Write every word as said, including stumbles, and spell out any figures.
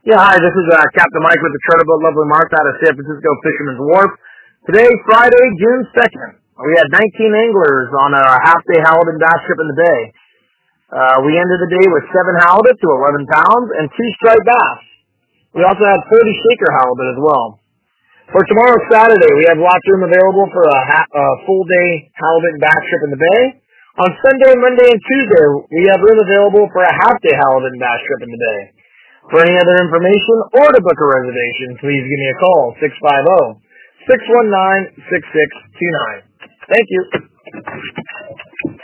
Yeah, hi, this is uh, Captain Mike with the Charter Boat Lovely Martha out of San Francisco Fisherman's Wharf. Today, Friday, June second. We had nineteen anglers on a half-day halibut bass trip in the bay. Uh, we ended the day with seven halibut to eleven pounds and two striped bass. We also had forty shaker halibut as well. For tomorrow, Saturday, we have lots room available for a, ha- a full-day halibut bass trip in the bay. On Sunday, Monday, and Tuesday, we have room available for a half-day halibut bass trip in the bay. For any other information or to book a reservation, please give me a call, six five zero, six one nine, six six two nine. Thank you.